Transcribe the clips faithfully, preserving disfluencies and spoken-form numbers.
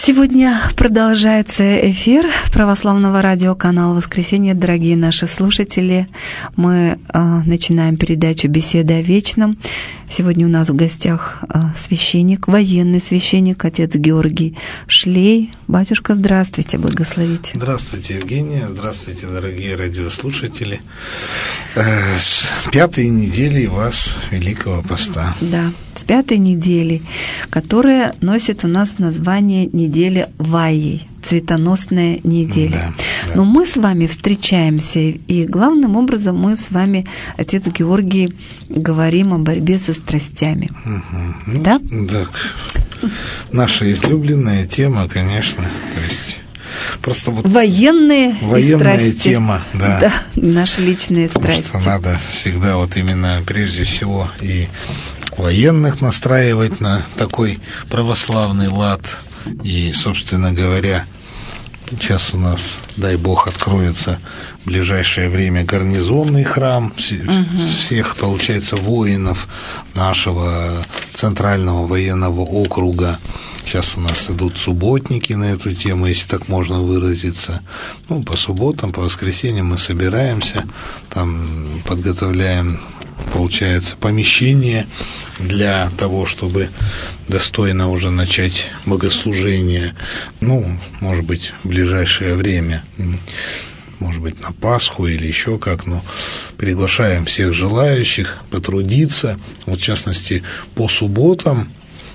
Сегодня продолжается эфир православного радиоканала «Воскресенье». Дорогие наши слушатели, мы э, начинаем передачу «Беседа о вечном». Сегодня у нас в гостях э, священник, военный священник, отец Георгий Шлей. Батюшка, здравствуйте, благословите. Здравствуйте, Евгения. Здравствуйте, дорогие радиослушатели. Э, с пятой недели вас Великого Поста. Да, с пятой недели, которая носит у нас название недели Вайей, цветоносная неделя. Да, да. Но мы с вами встречаемся, и главным образом мы с вами, отец Георгий, говорим о борьбе со страстями. Угу. Ну, да? Так. Наша излюбленная тема, конечно, то есть просто вот военные военная и страсти. Тема, да. Да, наши личные Потому страсти. что надо всегда вот именно прежде всего и военных настраивать на такой православный лад. И, собственно говоря, сейчас у нас, дай Бог, откроется в ближайшее время гарнизонный храм угу. всех, получается, воинов нашего центрального военного округа. Сейчас у нас идут субботники на эту тему, если так можно выразиться. Ну, по субботам, по воскресеньям мы собираемся, там подготовляем, получается, помещение для того, чтобы достойно уже начать богослужение, ну, может быть, в ближайшее время, может быть, на Пасху или еще как, но приглашаем всех желающих потрудиться. Вот, в частности, по субботам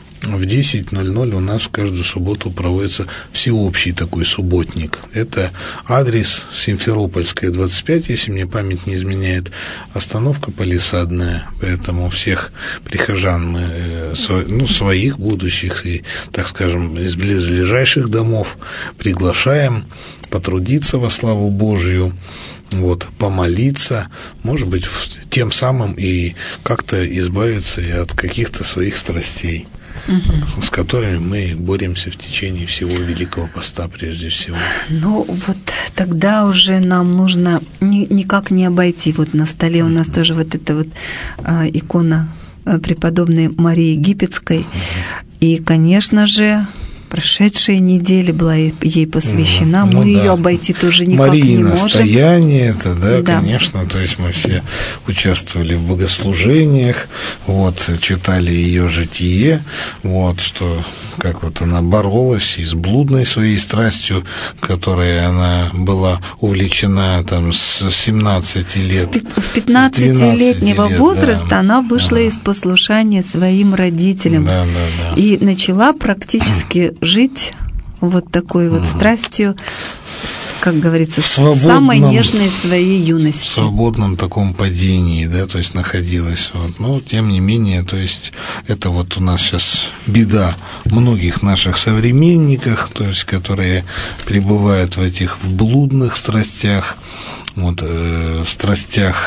в десять ноль ноль у нас каждую субботу проводится всеобщий такой субботник. Это адрес Симферопольская, двадцать пять, если мне память не изменяет, остановка Палисадная. Поэтому всех прихожан мы, ну, своих будущих и, так скажем, из ближайших домов приглашаем потрудиться во славу Божию, вот, помолиться, может быть, тем самым и как-то избавиться и от каких-то своих страстей. Угу. С которыми мы боремся в течение всего Великого Поста, прежде всего. Ну, вот тогда уже нам нужно ни, никак не обойти. Вот на столе у нас тоже вот эта вот а, икона преподобной Марии Египетской. Угу. И, конечно же, прошедшая неделя была ей посвящена, ну, мы да. ее обойти тоже никак Марии не можем. Настояние, это, да, да, конечно, то есть мы все участвовали в богослужениях, вот, читали ее житие, вот, что, как вот она боролась и с блудной своей страстью, которой она была увлечена там с семнадцати лет. В пятнадцатилетнего возраста да. она вышла ага. из послушания своим родителям да, да, да. и начала практически жить вот такой вот угу. страстью, как говорится, в самой нежной своей юности. В свободном таком падении, да, то есть находилась. Вот. Но, тем не менее, то есть это вот у нас сейчас беда многих наших современников, то есть которые пребывают в этих в блудных страстях, вот, э, в страстях,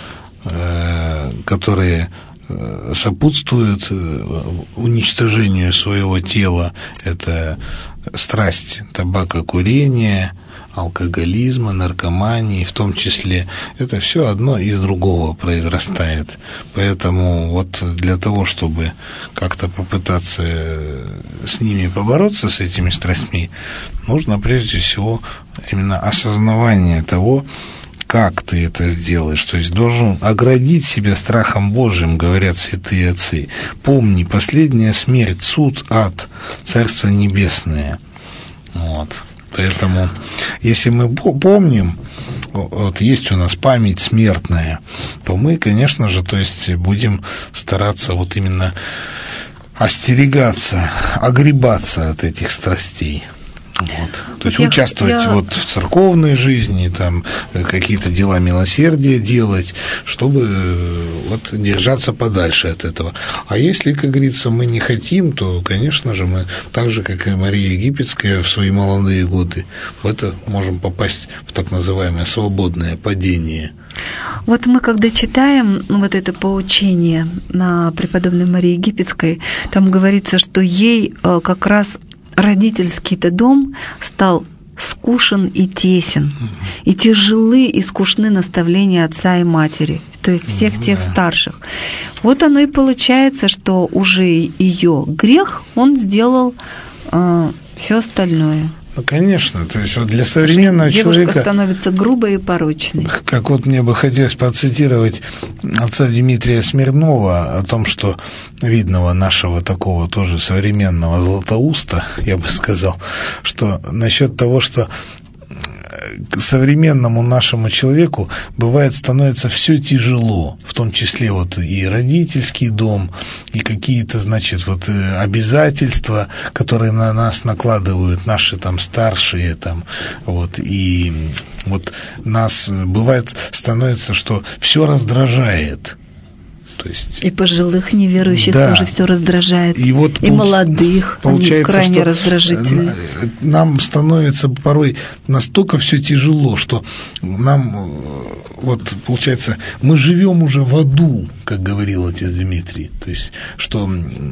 э, которые сопутствует уничтожению своего тела. Это страсть табакокурения, алкоголизма, наркомании, в том числе. Это все одно из другого произрастает. Поэтому вот для того, чтобы как-то попытаться с ними побороться, с этими страстьми, нужно прежде всего именно осознавание того, как ты это сделаешь, то есть должен оградить себя страхом Божьим, говорят святые отцы. Помни, последняя смерть, суд, ад, Царство Небесное. Вот. Поэтому, если мы помним, вот есть у нас память смертная, то мы, конечно же, то есть будем стараться вот именно остерегаться, огребаться от этих страстей. Вот. То есть я, участвовать я... вот в церковной жизни, там какие-то дела милосердия делать, чтобы вот держаться подальше от этого. А если, как говорится, мы не хотим, то, конечно же, мы так же, как и Мария Египетская в свои молодые годы, в это можем попасть в так называемое свободное падение. Вот мы, когда читаем вот это поучение на преподобной Марии Египетской, там говорится, что ей как раз родительский-то дом стал скушен и тесен, и тяжелы и скучны наставления отца и матери, то есть всех тех старших. Вот оно и получается, что уже ее грех он сделал э, все остальное. Ну, конечно, то есть вот для современного Девушка человека... Девушка становится грубой и порочной. Как вот мне бы хотелось процитировать отца Дмитрия Смирнова о том, что видного нашего такого тоже современного златоуста, я бы сказал, что насчет того, что современному нашему человеку бывает становится все тяжело, в том числе вот и родительский дом, и какие-то, значит, вот обязательства, которые на нас накладывают наши там старшие, там, вот, и вот нас бывает становится, что все раздражает. То есть, и пожилых неверующих да, тоже все раздражает, и, вот, и молодых, они крайне раздражительны. Нам становится порой настолько все тяжело, что нам, вот, получается, мы живем уже в аду, как говорил отец Дмитрий. То есть, что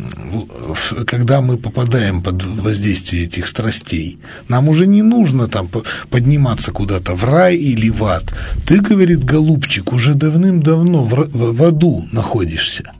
когда мы попадаем под воздействие этих страстей, нам уже не нужно там подниматься куда-то в рай или в ад. Ты, говорит голубчик, уже давным-давно в, в, в аду находишься,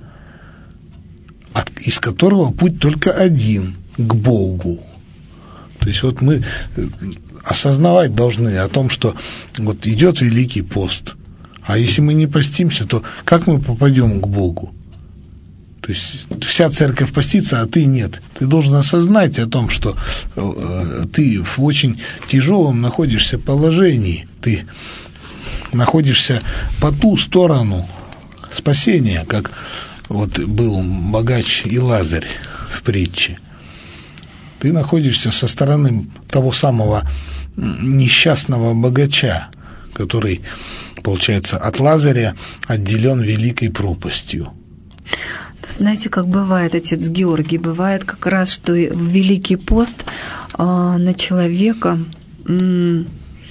от, из которого путь только один – к Богу. То есть вот мы осознавать должны о том, что вот идет Великий пост, а если мы не постимся, то как мы попадем к Богу? То есть вся церковь постится, а ты нет. Ты должен осознать о том, что ты в очень тяжелом находишься положении, ты находишься по ту сторону спасения, как вот был богач и Лазарь в притче. Ты находишься со стороны того самого несчастного богача, который, получается, от Лазаря отделен великой пропастью. Знаете, как бывает, отец Георгий, бывает как раз, что в Великий пост а, на человека м-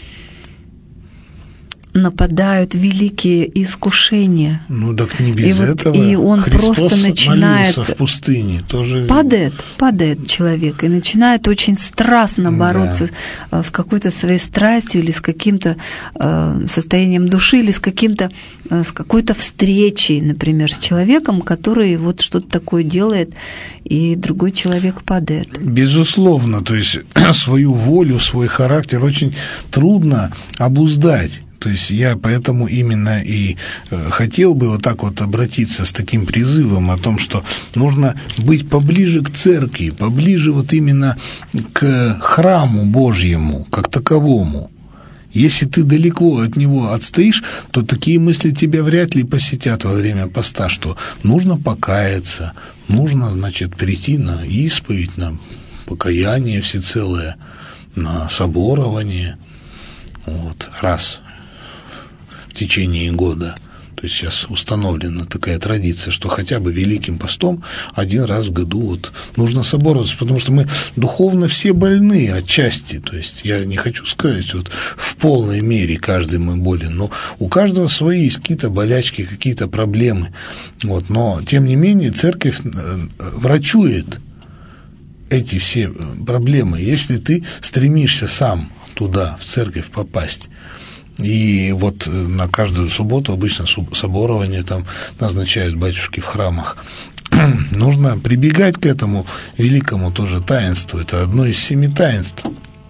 нападают великие искушения. Ну так не без и вот, этого. И он Христос просто начинает молился в пустыне. Тоже... Падает, падает человек и начинает очень страстно бороться да. с какой-то своей страстью или с каким-то э, состоянием души, или с каким-то э, с какой-то встречей, например, с человеком, который вот что-то такое делает, и другой человек падает. Безусловно, то есть свою волю, свой характер очень трудно обуздать. То есть я поэтому именно и хотел бы вот так вот обратиться с таким призывом о том, что нужно быть поближе к церкви, поближе вот именно к храму Божьему, как таковому. Если ты далеко от него отстоишь, то такие мысли тебя вряд ли посетят во время поста, что нужно покаяться, нужно, значит, прийти на исповедь, на покаяние всецелое, на соборование, вот, раз в течение года. То есть сейчас установлена такая традиция, что хотя бы Великим постом один раз в году вот нужно собороваться, потому что мы духовно все больны отчасти. То есть я не хочу сказать, вот в полной мере каждый мы болен, но у каждого свои есть какие-то болячки, какие-то проблемы. Вот. Но, тем не менее, церковь врачует эти все проблемы. Если ты стремишься сам туда, в церковь попасть, и вот на каждую субботу обычно соборование там назначают батюшки в храмах. Нужно прибегать к этому великому тоже таинству. Это одно из семи таинств,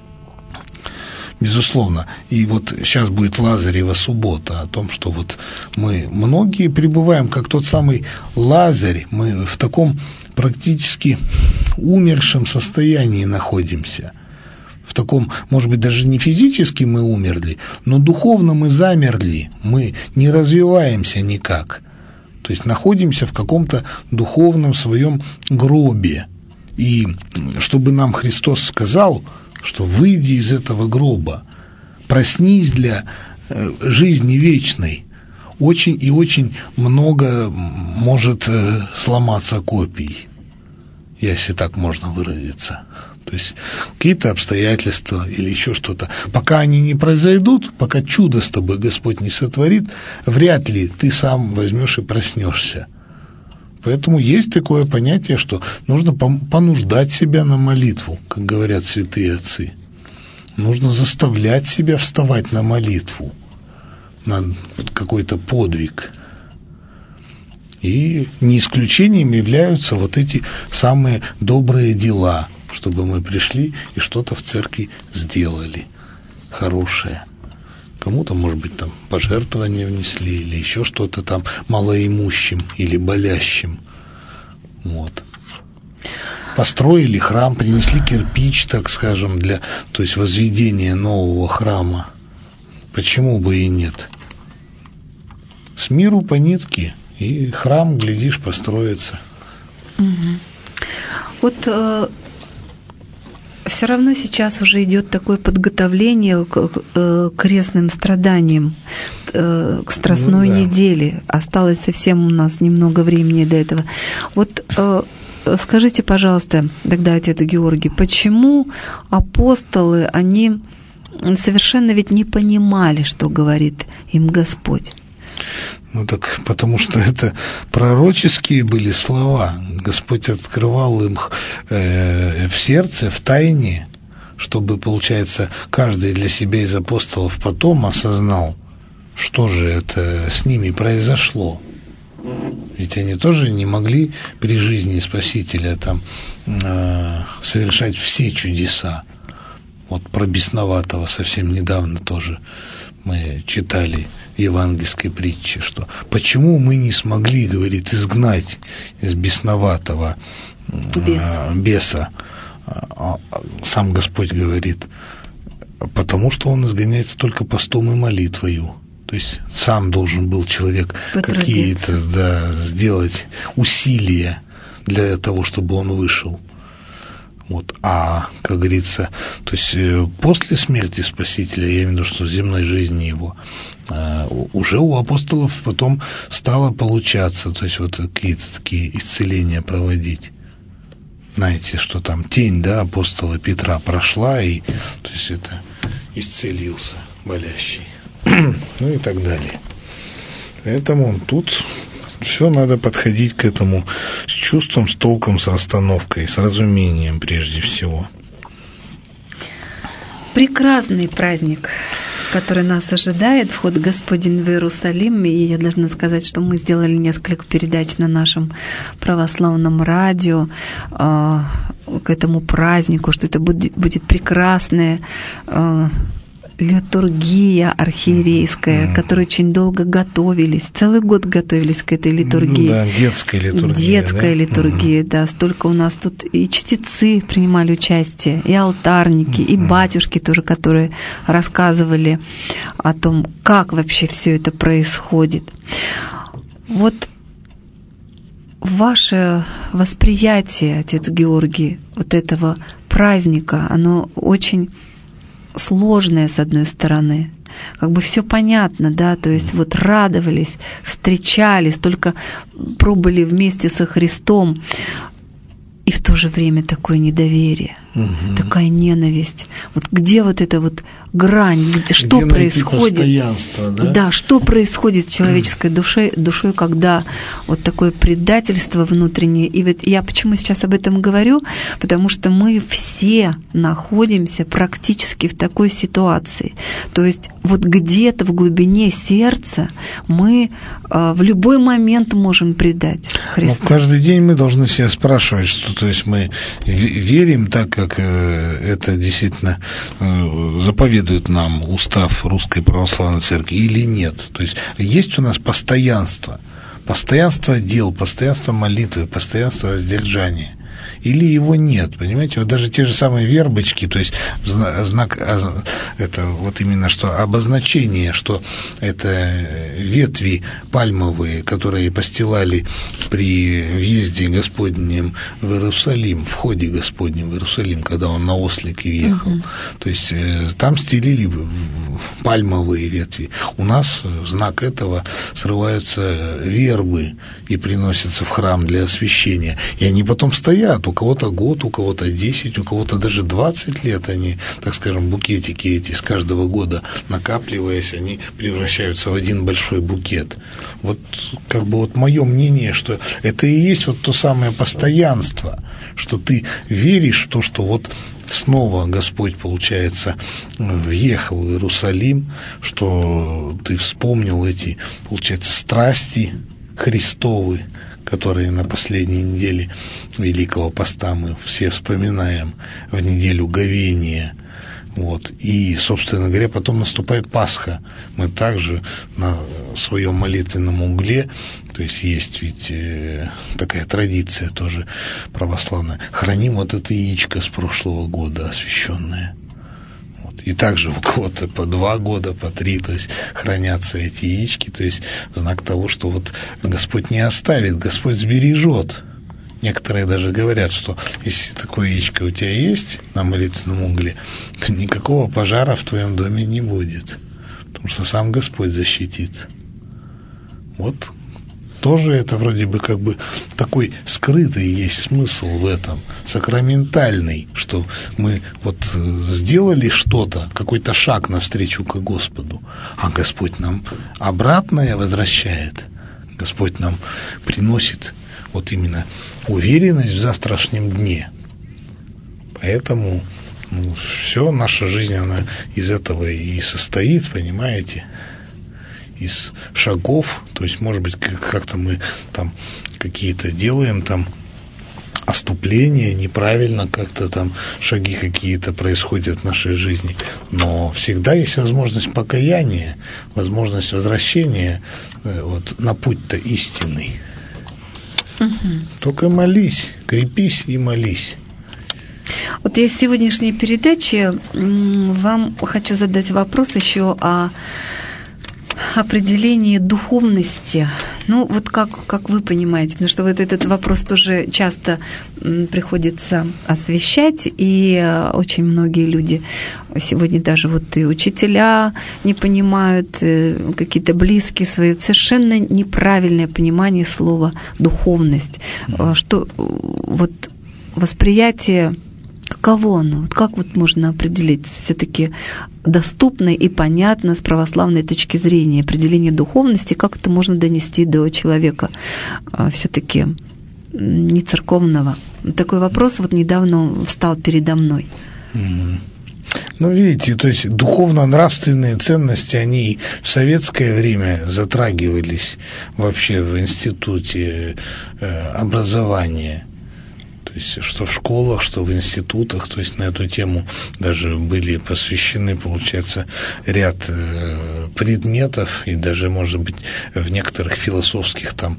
безусловно. И вот сейчас будет Лазарева суббота, о том, что вот мы многие пребываем, как тот самый Лазарь, мы в таком практически умершем состоянии находимся. В таком, может быть, даже не физически мы умерли, но духовно мы замерли, мы не развиваемся никак. То есть находимся в каком-то духовном своем гробе. И чтобы нам Христос сказал, что выйди из этого гроба, проснись для жизни вечной, очень и очень много может сломаться копий, если так можно выразиться. То есть какие-то обстоятельства или еще что-то. Пока они не произойдут, пока чудо с тобой Господь не сотворит, вряд ли ты сам возьмешь и проснешься. Поэтому есть такое понятие, что нужно понуждать себя на молитву, как говорят святые отцы. Нужно заставлять себя вставать на молитву, на какой-то подвиг. И не исключением являются вот эти самые добрые дела, чтобы мы пришли и что-то в церкви сделали хорошее. Кому-то, может быть, там пожертвования внесли или еще что-то там малоимущим или болящим. Вот. Построили храм, принесли кирпич, так скажем, для, то есть возведения нового храма. Почему бы и нет? С миру по нитке, и храм, глядишь, построится. Угу. Вот э, все равно сейчас уже идет такое подготовление к э, крестным страданиям, э, к Страстной ну, да. неделе. Осталось совсем у нас немного времени до этого. Вот э, скажите, пожалуйста, тогда, отец Георгий, почему апостолы, они совершенно ведь не понимали, что говорит им Господь? Ну так потому что это пророческие были слова. Господь открывал им э, в сердце, в тайне, чтобы, получается, каждый для себя из апостолов потом осознал, что же это с ними произошло. Ведь они тоже не могли при жизни Спасителя там э, совершать все чудеса. Вот про бесноватого совсем недавно тоже мы читали в евангельской притче, что почему мы не смогли, говорит, изгнать из бесноватого Бес. э, беса. Сам Господь говорит, потому что он изгоняется только постом и молитвою. То есть сам должен был человек какие-то да, сделать усилия для того, чтобы он вышел. Вот. А, как говорится, то есть после смерти Спасителя, я имею в виду, что земной жизни его, уже у апостолов потом стало получаться, то есть вот какие-то такие исцеления проводить. Знаете, что там тень, да, апостола Петра прошла, и то есть это исцелился болящий. Ну и так далее. Поэтому тут все надо подходить к этому с чувством, с толком, с расстановкой, с разумением прежде всего. Прекрасный праздник, который нас ожидает, вход Господень в Иерусалим. И я должна сказать, что мы сделали несколько передач на нашем православном радио э, к этому празднику, что это будет, будет прекрасное э, литургия архиерейская, mm-hmm. к которой очень долго готовились, целый год готовились к этой литургии. Ну, да, детская литургия. Детская да? литургия, mm-hmm. да. Столько у нас тут и чтецы принимали участие, и алтарники, mm-hmm. и батюшки тоже, которые рассказывали о том, как вообще все это происходит. Вот ваше восприятие, отец Георгий, вот этого праздника, оно очень сложное, с одной стороны. Как бы все понятно, да, то есть вот радовались, встречались, только пробыли вместе со Христом, и в то же время такое недоверие, угу. такая ненависть. Вот где вот эта вот грань, где, что где происходит? Постоянство, да? Да, что происходит с человеческой душой, душой, когда вот такое предательство внутреннее. И вот я почему сейчас об этом говорю, потому что мы все находимся практически в такой ситуации. То есть вот где-то в глубине сердца мы э, в любой момент можем предать Христа. Но каждый день мы должны себя спрашивать, что то есть мы верим так, как это действительно заповедует нам устав Русской Православной Церкви, или нет. То есть есть у нас постоянство, постоянство дел, постоянство молитвы, постоянство воздержания. Или его нет, понимаете? Вот даже те же самые вербочки, то есть знак, это вот именно что обозначение, что это ветви пальмовые, которые постилали при въезде Господнем в Иерусалим, в входе Господнем в Иерусалим, когда он на ослике въехал. Угу. То есть там стелили пальмовые ветви. У нас в знак этого срываются вербы и приносятся в храм для освящения. И они потом стоят. У кого-то год, у кого-то десять, у кого-то даже двадцать лет они, так скажем, букетики эти с каждого года накапливаясь, они превращаются в один большой букет. Вот как бы вот мое мнение, что это и есть вот то самое постоянство, что ты веришь в то, что вот снова Господь, получается, въехал в Иерусалим, что ты вспомнил эти, получается, страсти Христовы, которые на последней неделе Великого Поста мы все вспоминаем, в неделю говения. Вот. И, собственно говоря, потом наступает Пасха. Мы также на своем молитвенном угле, то есть есть ведь э, такая традиция тоже православная, храним вот это яичко с прошлого года освященное. Вот. И также у кого-то по два года, по три, то есть хранятся эти яички, то есть в знак того, что вот Господь не оставит, Господь сбережет. Некоторые даже говорят, что если такое яичко у тебя есть на молитвенном угле, то никакого пожара в твоем доме не будет, потому что сам Господь защитит. Вот тоже это вроде бы как бы такой скрытый есть смысл в этом, сакраментальный, что мы вот сделали что-то, какой-то шаг навстречу к Господу, а Господь нам обратное возвращает. Господь нам приносит вот именно уверенность в завтрашнем дне. Поэтому ну, все, наша жизнь, она из этого и состоит, понимаете, из шагов. То есть, может быть, как-то мы там какие-то делаем там оступления, неправильно как-то там шаги какие-то происходят в нашей жизни, но всегда есть возможность покаяния, возможность возвращения вот, на путь-то истинный. Угу. Только молись, крепись и молись. Вот я в сегодняшней передаче вам хочу задать вопрос еще о определении духовности. Ну, вот как, как вы понимаете, потому что вот этот вопрос тоже часто приходится освещать, и очень многие люди сегодня даже вот и учителя не понимают, какие-то близкие свои, совершенно неправильное понимание слова «духовность». Что вот восприятие, каково оно? Вот как вот можно определить все-таки доступно и понятно с православной точки зрения определение духовности, как это можно донести до человека все-таки не церковного? Такой вопрос вот недавно встал передо мной. Ну, видите, то есть духовно-нравственные ценности, они в советское время затрагивались вообще в институте образования. То есть, что в школах, что в институтах, то есть на эту тему даже были посвящены, получается, ряд э, предметов, и даже, может быть, в некоторых философских там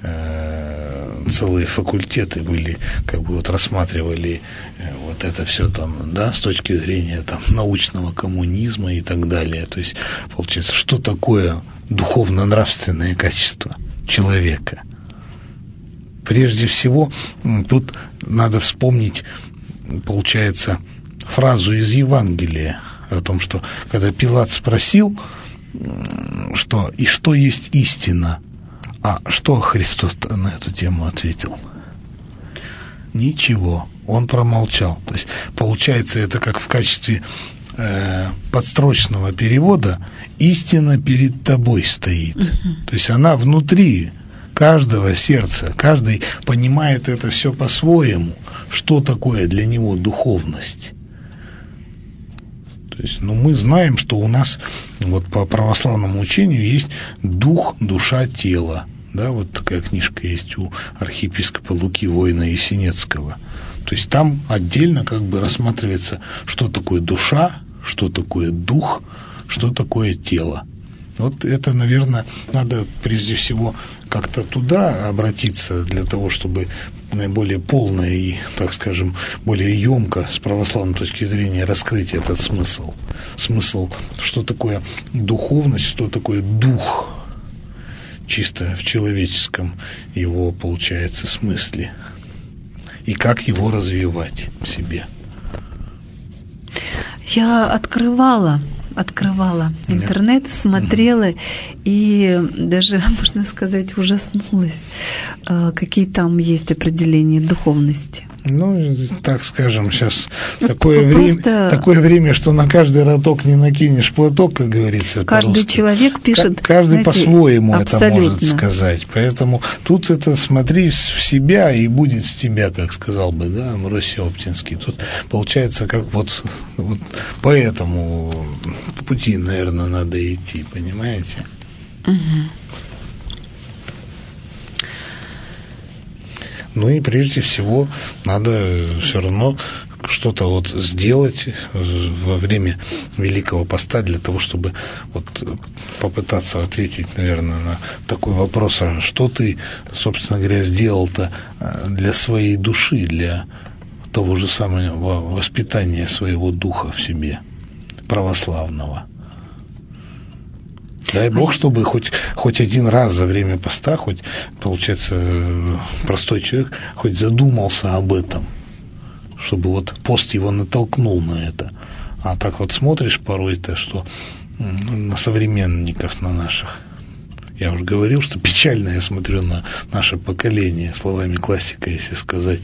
э, целые факультеты были, как бы вот рассматривали э, вот это все там, да, с точки зрения там научного коммунизма и так далее. То есть, получается, что такое духовно-нравственное качество человека? Прежде всего, тут надо вспомнить, получается, фразу из Евангелия о том, что когда Пилат спросил, что и что есть истина, а что Христос на эту тему ответил? Ничего, он промолчал. То есть, получается, это как в качестве э, подстрочного перевода «истина перед тобой стоит». Uh-huh. То есть она внутри каждого сердца, каждый понимает это все по-своему, что такое для него духовность. То есть, ну, мы знаем, что у нас вот по православному учению есть дух, душа, тело. Да, вот такая книжка есть у архиепископа Луки Воина Есенецкого. То есть там отдельно как бы рассматривается, что такое душа, что такое дух, что такое тело. Вот это, наверное, надо прежде всего как-то туда обратиться для того, чтобы наиболее полно и, так скажем, более емко с православной точки зрения раскрыть этот смысл. Смысл, что такое духовность, что такое дух, чисто в человеческом его, получается, смысле. И как его развивать в себе. Я открывала открывала интернет, смотрела и даже, можно сказать, ужаснулась, какие там есть определения духовности. Ну, так скажем, сейчас ну, такое, время, такое время, что на каждый роток не накинешь платок, как говорится. Каждый по-русски. Человек пишет. Каждый знаете, по-своему абсолютно. Это может сказать. Поэтому тут это смотри в себя и будет с тебя, как сказал бы, да, Мороз Оптинский. Тут получается, как вот, вот по этому пути, наверное, надо идти, понимаете? Угу. Ну и прежде всего надо все равно что-то вот сделать во время Великого Поста для того, чтобы вот попытаться ответить, наверное, на такой вопрос, а что ты, собственно говоря, сделал-то для своей души, для того же самого воспитания своего духа в себе, православного. Дай Бог, чтобы хоть, хоть один раз за время поста, хоть, получается, простой человек хоть задумался об этом, чтобы вот пост его натолкнул на это. А так вот смотришь порой-то, что на современников, на наших, я уже говорил, что печально я смотрю на наше поколение, словами классика, если сказать,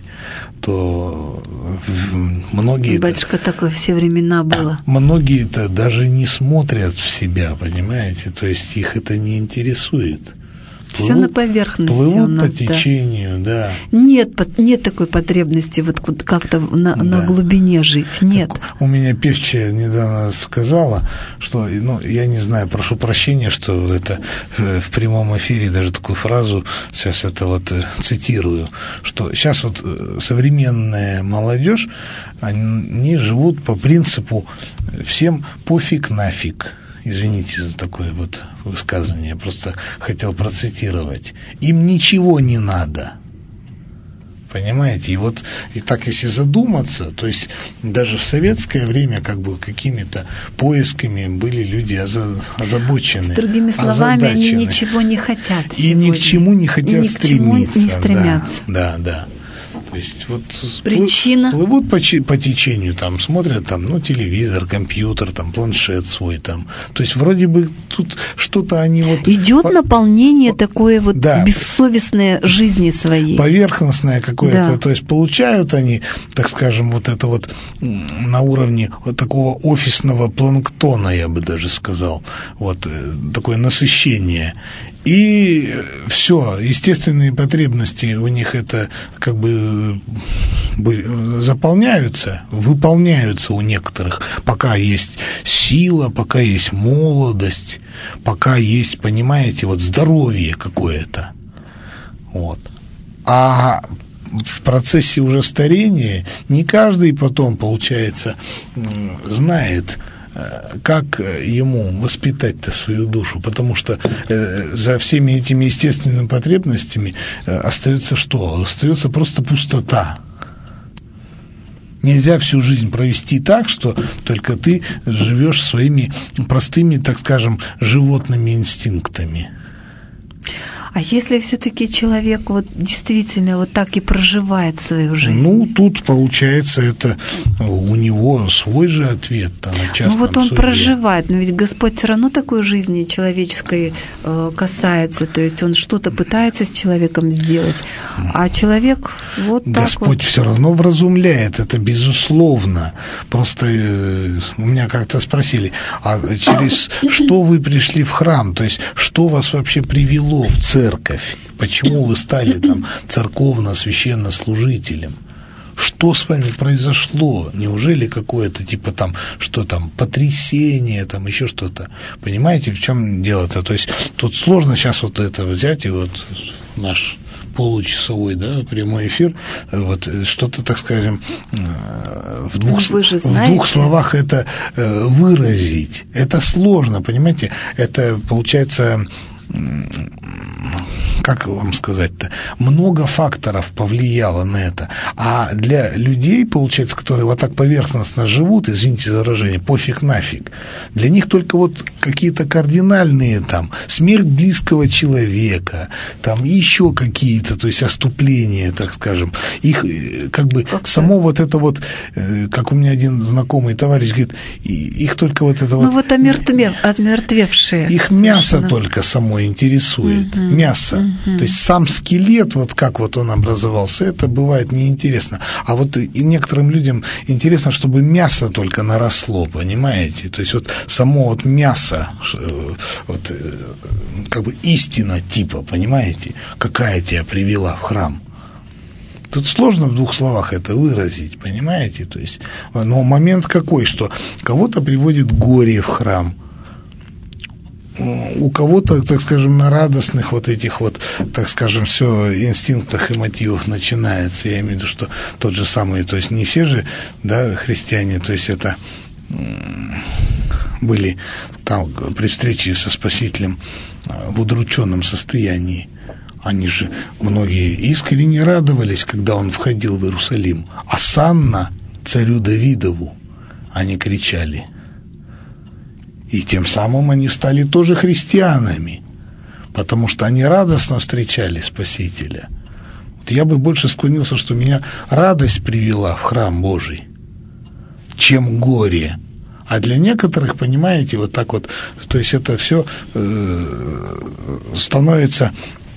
то многие... Батюшка, такое все времена было. Многие-то даже не смотрят в себя, понимаете, то есть их это не интересует. Все на поверхности плывут у нас, по течению, да. да. Нет, нет такой потребности вот как-то на, да. на глубине жить, нет. Как у меня певчая недавно сказала, что, ну, я не знаю, прошу прощения, что это в прямом эфире даже такую фразу, сейчас это вот цитирую, что сейчас вот современная молодежь, они живут по принципу всем пофиг нафиг. Извините за такое вот высказывание, я просто хотел процитировать. Им ничего не надо. Понимаете? И вот и так, если задуматься, то есть даже в советское время как бы какими-то поисками были люди озабочены. С другими словами, они ничего не хотят и ни к чему не хотят и стремиться. Ни к чему не стремятся. Да, да, да. То есть вот причина плывут по, по течению, там смотрят там, ну, телевизор, компьютер, там, планшет свой там. То есть вроде бы тут что-то они вот... Идет по... наполнение по... такое вот да. бессовестное жизни своей. Поверхностное какое-то. Да. То есть получают они, так скажем, вот это вот на уровне вот такого офисного планктона, я бы даже сказал. Вот такое насыщение. И все, естественные потребности у них это как бы заполняются, выполняются у некоторых, пока есть сила, пока есть молодость, пока есть, понимаете, вот здоровье какое-то. Вот. А в процессе уже старения не каждый потом, получается, знает, как ему воспитать-то свою душу, потому что э, за всеми этими естественными потребностями э, остается что? Остается просто пустота. Нельзя всю жизнь провести так, что только ты живешь своими простыми, так скажем, животными инстинктами. А если все-таки человек вот действительно вот так и проживает свою жизнь? Ну, тут, получается, это у него свой же ответ там, на частном Ну, вот он суде. Проживает, но ведь Господь все равно такой жизни человеческой э, касается, то есть он что-то пытается с человеком сделать, а человек вот так Господь вот... все равно вразумляет, это безусловно. Просто э, у меня как-то спросили, а через что вы пришли в храм, то есть что вас вообще привело в церковь? Церковь. Почему вы стали там церковно-священнослужителем? Что с вами произошло? Неужели какое-то типа там, что там, потрясение, там еще что-то? Понимаете, в чем дело-то? То есть тут сложно сейчас вот это взять и вот наш получасовой, да, прямой эфир, вот что-то, так скажем, в двух, в двух словах это выразить. Это сложно, понимаете? Это получается... Как вам сказать-то, много факторов повлияло на это. А для людей, получается, которые вот так поверхностно живут, извините за выражение, пофиг нафиг, для них только вот какие-то кардинальные там, смерть близкого человека, там еще какие-то, то есть оступления, так скажем, их как бы как само вот это вот, как у меня один знакомый товарищ говорит, их только вот это ну, вот... Ну вот омертвев, отмертвевшие. Их совершенно. Мясо только само интересует, угу, мясо. Угу. То есть сам скелет, вот как вот он образовался, это бывает неинтересно. А вот и некоторым людям интересно, чтобы мясо только наросло, понимаете? То есть вот само вот мясо, вот как бы истина типа, понимаете, какая тебя привела в храм. Тут сложно в двух словах это выразить, понимаете? То есть, но момент какой, что кого-то приводит горе в храм, у кого-то, так скажем, на радостных вот этих вот, так скажем, все инстинктах и мотивах начинается. Я имею в виду, что тот же самый, то есть не все же, да, христиане, то есть это были там при встрече со Спасителем в удрученном состоянии. Они же, многие искренне радовались, когда он входил в Иерусалим. «Осанна царю Давидову!» они кричали. И тем самым они стали тоже христианами, потому что они радостно встречали Спасителя. Вот я бы больше склонился, что меня радость привела в храм Божий, чем горе. А для некоторых, понимаете, вот так вот, то есть это все э, становится,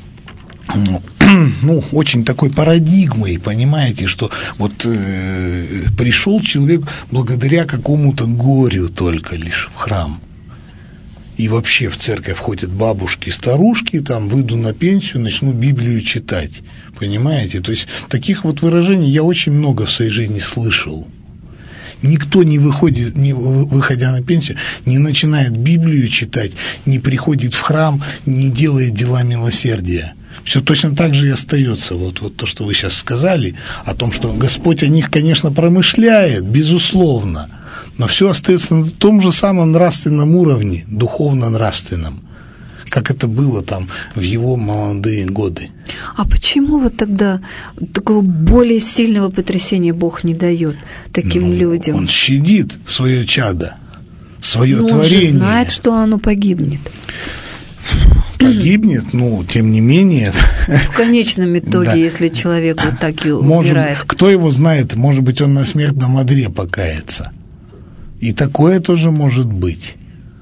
ну, очень такой парадигмой, понимаете, что вот э, пришел человек благодаря какому-то горю только лишь в храм. И вообще в церковь ходят бабушки, старушки, там, выйду на пенсию, начну Библию читать, понимаете? То есть таких вот выражений я очень много в своей жизни слышал. Никто не выходит, не выходя на пенсию, не начинает Библию читать, не приходит в храм, не делает дела милосердия. Все точно так же и остается. Вот, вот то, что вы сейчас сказали, о том, что Господь о них, конечно, промышляет, безусловно, но все остается на том же самом нравственном уровне, духовно-нравственном, как это было там в его молодые годы. А почему вот тогда такого более сильного потрясения Бог не дает таким ну, людям? Он щадит свое чадо, свое но творение. Он же знает, что оно погибнет. Погибнет, ну, тем не менее. В конечном итоге, да. Если человек вот так и умирает. Может, кто его знает, может быть, он на смертном одре покается. И такое тоже может быть.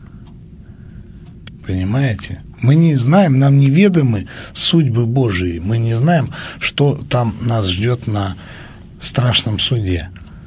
Понимаете? Мы не знаем, нам неведомы судьбы Божии. Мы не знаем, что там нас ждет на страшном суде.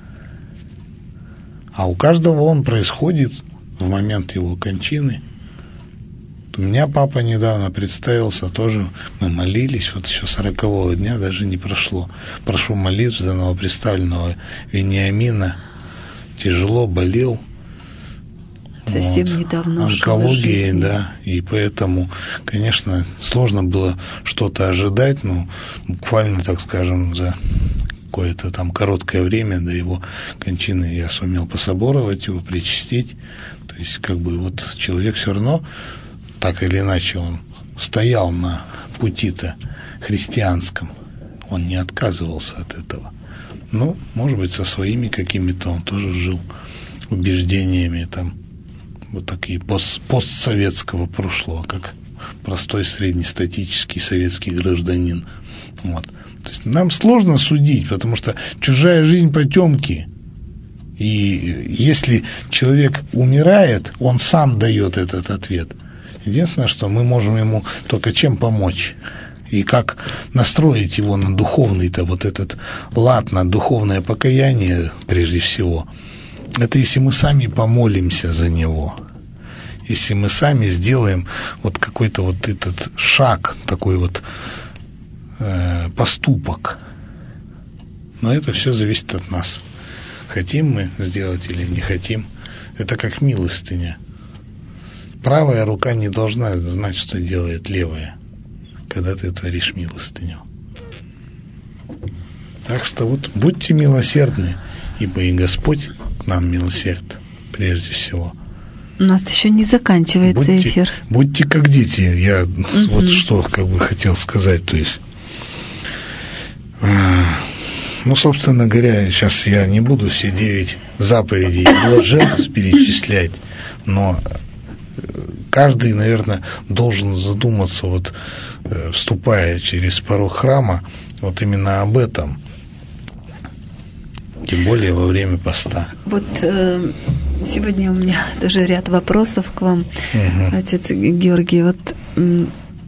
А у каждого он происходит в момент его кончины. У меня папа недавно представился, тоже мы молились, вот еще сорокового дня даже не прошло. Прошу молитв за новоприставленного Вениамина. Тяжело болел. Совсем вот. Недавно онкологией, да, и поэтому, конечно, сложно было что-то ожидать, но буквально, так скажем, за какое-то там короткое время до его кончины я сумел пособоровать его, причастить. То есть, как бы, вот человек все равно, так или иначе, он стоял на пути-то христианском, он не отказывался от этого. Ну, может быть, со своими какими-то он тоже жил убеждениями, там, вот такие пост, постсоветского прошлого, как простой среднестатический советский гражданин. Вот. То есть нам сложно судить, потому что чужая жизнь потемки. И если человек умирает, он сам дает этот ответ. Единственное, что мы можем ему только чем помочь. И как настроить его на духовный-то вот этот лад, на духовное покаяние прежде всего. Это если мы сами помолимся за него. Если мы сами сделаем вот какой-то вот этот шаг, такой вот э, поступок. Но это все зависит от нас. Хотим мы сделать или не хотим. Это как милостыня. Правая рука не должна знать, что делает левая, когда ты творишь милостыню. Так что вот будьте милосердны, ибо и Господь к нам милосерд прежде всего. У нас еще не заканчивается будьте, эфир. Будьте как дети. Я угу. вот что как бы хотел сказать. То есть, ну, собственно говоря, сейчас я не буду все девять заповедей блаженств перечислять, но каждый, наверное, должен задуматься, вот, вступая через порог храма, вот именно об этом. Тем более во время поста. Вот э, сегодня у меня даже ряд вопросов к вам, угу. Отец Георгий. Вот э,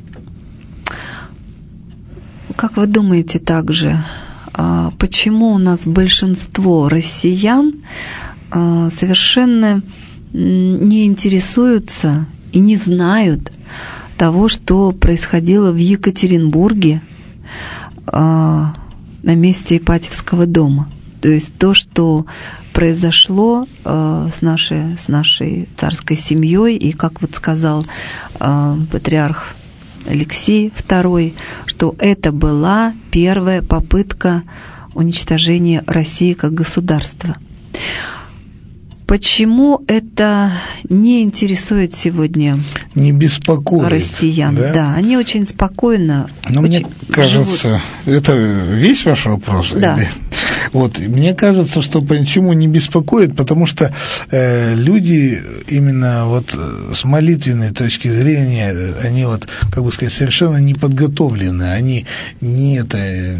как вы думаете также, э, почему у нас большинство россиян э, совершенно не интересуются и не знают того, что происходило в Екатеринбурге э, на месте Ипатьевского дома? То есть то, что произошло э, с, нашей, с нашей царской семьей, и, как вот сказал э, патриарх Алексей второй, что это была первая попытка уничтожения России как государства. Почему это не интересует сегодня не беспокоит россиян? Да, да они очень спокойно. Но очень мне кажется, живут. Это весь ваш вопрос? Да. Или? Вот, мне кажется, что почему не беспокоит, потому что э, люди именно вот с молитвенной точки зрения, они вот, как бы сказать, совершенно не подготовлены, они не это...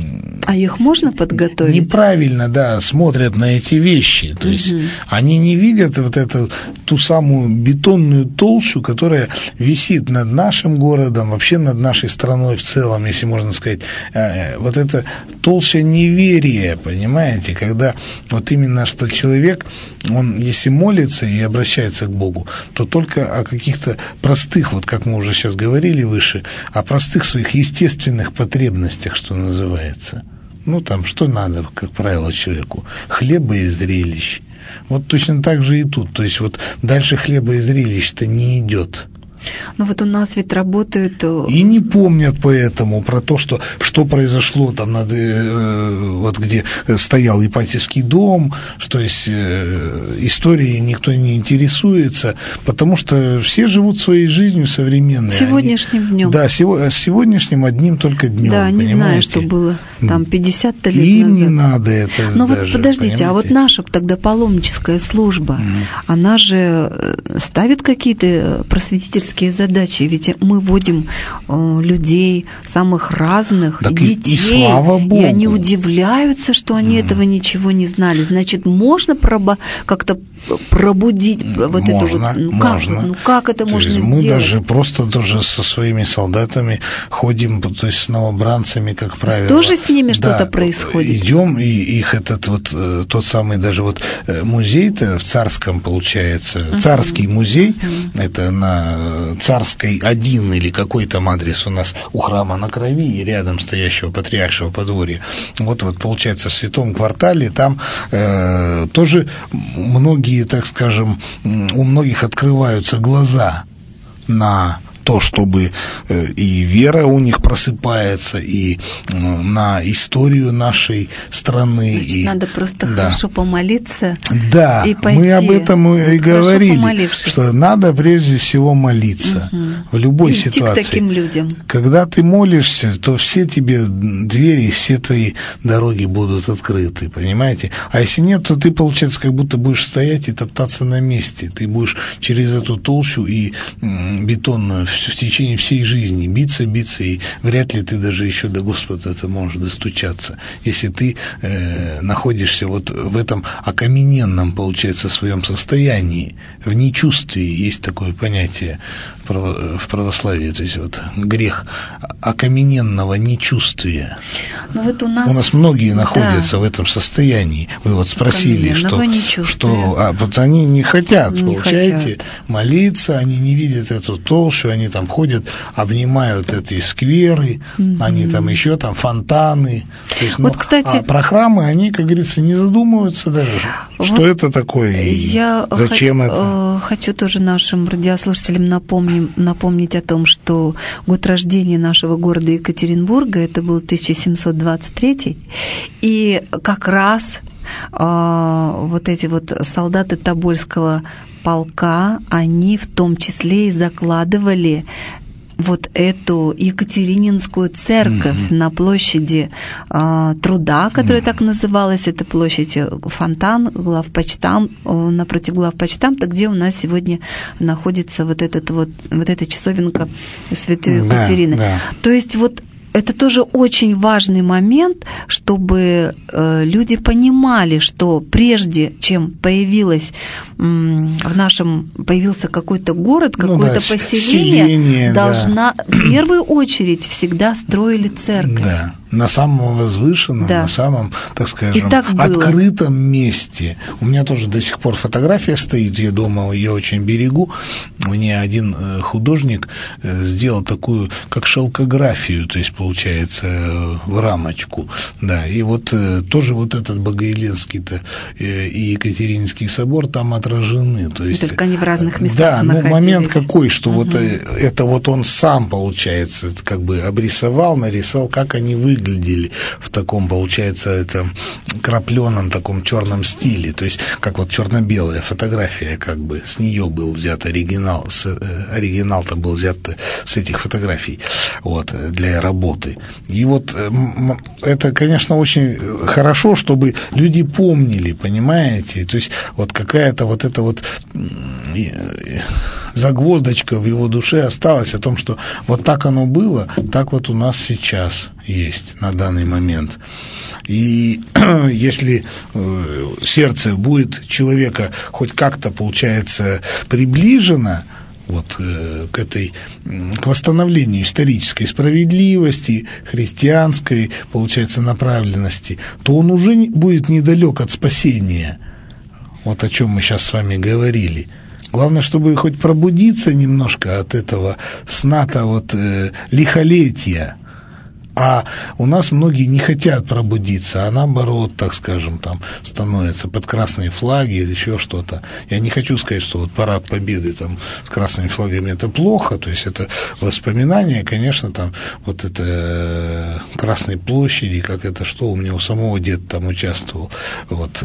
А их можно подготовить? Неправильно, да, смотрят на эти вещи, то есть угу. они не видят вот эту, ту самую бетонную толщу, которая висит над нашим городом, вообще над нашей страной в целом, если можно сказать, э, вот эта толща неверия, понимаете? Понимаете, когда вот именно что человек, он если молится и обращается к Богу, то только о каких-то простых, вот как мы уже сейчас говорили выше, о простых своих естественных потребностях, что называется. Ну, там, что надо, как правило, человеку? Хлеба и зрелищ. Вот точно так же и тут. То есть вот дальше хлеба и зрелищ-то не идет. Ну вот у нас ведь работают... И не помнят поэтому про то, что, что произошло там, над, э, вот где стоял Ипатьевский дом, что есть э, историей никто не интересуется, потому что все живут своей жизнью современной. Сегодняшним Они, днем. Да, сего, сегодняшним одним только днем. Да, не понимаете? знаю, что было там пятьдесят лет Им назад. не надо это. Но даже, вот подождите, понимаете? А вот наша тогда паломническая служба, mm. она же ставит какие-то просветительские задачи, ведь мы водим э, людей самых разных, так и детей, и, и слава Богу. И они удивляются, что они mm. этого ничего не знали. Значит, можно проба- как-то пробудить вот можно, это вот, ну как, можно. ну как это то можно есть сделать? Мы даже просто тоже со своими солдатами ходим, то есть с новобранцами, как правило. Тоже с ними да, что-то происходит? Идем, и их этот вот, тот самый даже вот музей-то в Царском, получается, uh-huh. Царский музей, uh-huh. это на Царской один или какой там адрес у нас у храма на Крови, рядом стоящего патриаршего подворья. Вот, вот получается, в Святом квартале, там э, тоже многие, так скажем, у многих открываются глаза на то, чтобы и вера у них просыпается, и на историю нашей страны. Значит, и... надо просто да. хорошо помолиться. Да, и пойти. Мы об этом и вот говорили, что надо прежде всего молиться угу. в любой Идти ситуации. К таким людям. Когда ты молишься, то все тебе двери, все твои дороги будут открыты, понимаете? А если нет, то ты, получается, как будто будешь стоять и топтаться на месте. Ты будешь через эту толщу и бетонную в течение всей жизни биться, биться, и вряд ли ты даже еще до Господа это можешь достучаться, если ты э, находишься вот в этом окамененном, получается, своем состоянии, в нечувствии. Есть такое понятие в православии, то есть вот грех окамененного нечувствия. Но вот у нас, у нас многие да. находятся в этом состоянии. Вы вот спросили, что, что а, вот они не хотят, не получаете, хотят. молиться, они не видят эту толщу, они там ходят, обнимают эти скверы, mm-hmm. они там еще там фонтаны. То есть, вот, ну, кстати, а про храмы они, как говорится, не задумываются даже, вот что это такое и я зачем х- это. Хочу тоже нашим радиослушателям напомнить, напомнить о том, что год рождения нашего города Екатеринбурга это был тысяча семьсот двадцать третий, и как раз э, вот эти вот солдаты Тобольского полка, они в том числе и закладывали вот эту Екатерининскую церковь mm-hmm. на площади э, Труда, которая mm-hmm. так называлась, это площадь Фонтан, главпочтам, э, напротив главпочтамта, где у нас сегодня находится вот, этот вот, вот эта часовенка Святой Екатерины. Да, да. То есть вот это тоже очень важный момент, чтобы э, люди понимали, что прежде чем появилось м, в нашем появился какой-то город, какое-то ну, да, поселение, селение, должна да. в первую очередь всегда строили церковь. Да. на самом возвышенном, да. на самом, так скажем, так открытом месте. У меня тоже до сих пор фотография стоит, я дома ее очень берегу. Мне один художник сделал такую, как шелкографию, то есть, получается, в рамочку. Да, и вот тоже вот этот Богоявленский-то и Екатерининский собор там отражены. То есть, только они в разных местах да, находились. Ну, момент какой, что угу. вот это вот он сам, получается, как бы обрисовал, нарисовал, как они выглядят. выглядели в таком, получается, это крапленом таком черном стиле, то есть как вот черно-белая фотография, как бы с нее был взят оригинал, с, оригинал-то был взят с этих фотографий, вот, для работы. И вот это, конечно, очень хорошо, чтобы люди помнили, понимаете, то есть вот какая-то вот эта вот загвоздочка в его душе осталась о том, что вот так оно было, так вот у нас сейчас есть на данный момент. И если сердце будет человека хоть как-то, получается, приближено вот к этой, к восстановлению исторической справедливости, христианской, получается, направленности, то он уже будет недалек от спасения. Вот о чем мы сейчас с вами говорили. Главное, чтобы хоть пробудиться немножко от этого сна-то вот э, лихолетия. А у нас многие не хотят пробудиться, а наоборот, так скажем, там становятся под красные флаги или еще что-то. Я не хочу сказать, что вот парад Победы там с красными флагами это плохо, то есть это воспоминания, конечно, там вот это Красной площади, как это что, у меня у самого дед там участвовал, вот,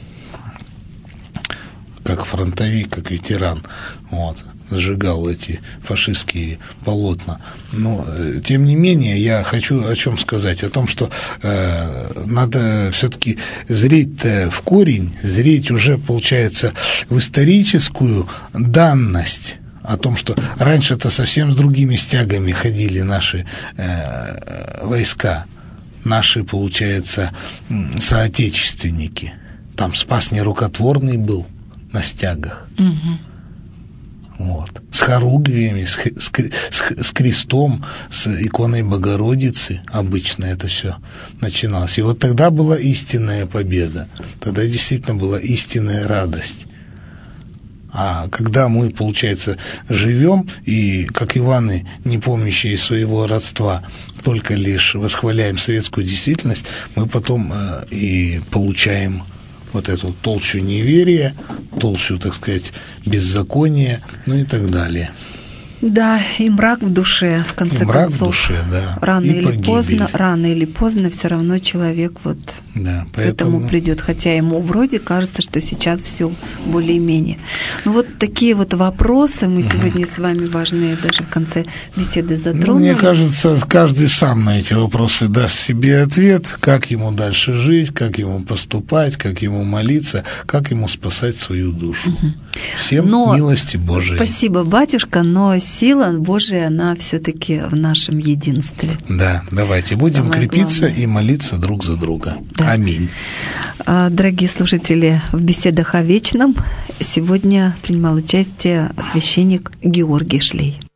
как фронтовик, как ветеран, вот, сжигал эти фашистские полотна. Но, тем не менее, я хочу о чем сказать, о том, что э, надо все-таки зреть-то в корень, зреть уже, получается, в историческую данность, о том, что раньше-то совсем с другими стягами ходили наши э, войска, наши, получается, соотечественники. Там спас нерукотворный был на стягах. Угу. Вот. С хоругвиями, с, с, с, с крестом, с иконой Богородицы обычно это все начиналось. И вот тогда была истинная победа, тогда действительно была истинная радость. А когда мы, получается, живем, и, как Иваны, не помнящие своего родства, только лишь восхваляем советскую действительность, мы потом э, и получаем вот эту толщу неверия, толщу, так сказать, беззакония, ну и так далее. Да, и мрак в душе, в конце и мрак концов. в душе, да. Рано и или погибель. поздно, рано или поздно все равно человек вот да, поэтому... к этому придет, хотя ему вроде кажется, что сейчас все более-менее. Ну вот такие вот вопросы мы угу. сегодня с вами важные даже в конце беседы затронули. Ну, мне кажется, каждый сам на эти вопросы даст себе ответ, как ему дальше жить, как ему поступать, как ему молиться, как ему спасать свою душу. Угу. Всем но милости Божией. Спасибо, батюшка, но сила Божия, она все-таки в нашем единстве. Да, давайте будем Самое крепиться главное. И молиться друг за друга. Да. Аминь. Дорогие слушатели, в беседах о вечном сегодня принимал участие священник Георгий Шлей.